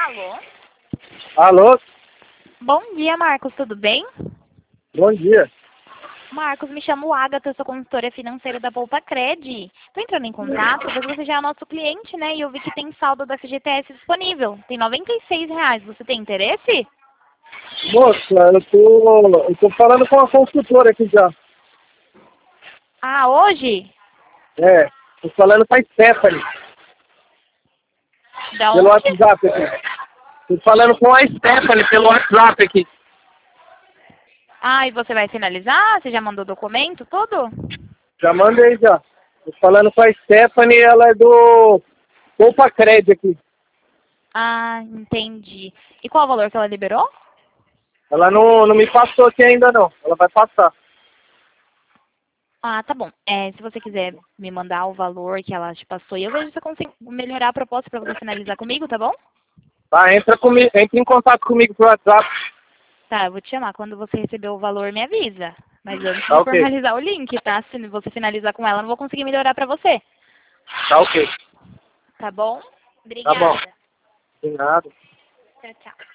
Alô? Alô? Bom dia, Marcos, tudo bem? Bom dia. Marcos, me chamo Agatha, sou consultora financeira da Poupa Cred. Estou entrando em contato porque você já é nosso cliente, né? E eu vi que tem saldo da FGTS disponível. Tem R$ 96. Você tem interesse? Moça, eu tô falando com a consultora aqui já. Ah, hoje? Tô falando com a Stephanie, Da pelo onde? WhatsApp aqui. Tô falando com a Stephanie pelo WhatsApp aqui. Ah, e você vai finalizar? Você já mandou o documento, tudo? Já mandei já. Tô falando com a Stephanie, ela é do Poupa Cred aqui. Ah, entendi. E qual o valor que ela liberou? Ela não me passou aqui ainda não. Ela vai passar. Ah, tá bom. Se você quiser me mandar o valor que ela te passou, eu vejo se eu consigo melhorar a proposta para você finalizar comigo, tá bom? Tá, entra em contato comigo pelo WhatsApp. Tá, eu vou te chamar. Quando você receber o valor, me avisa. Mas antes Tá de ok. formalizar o link, tá? Se você finalizar com ela, eu não vou conseguir melhorar pra você. Tá ok. Tá bom? Tá bom. Obrigada. De nada. Tchau, tchau.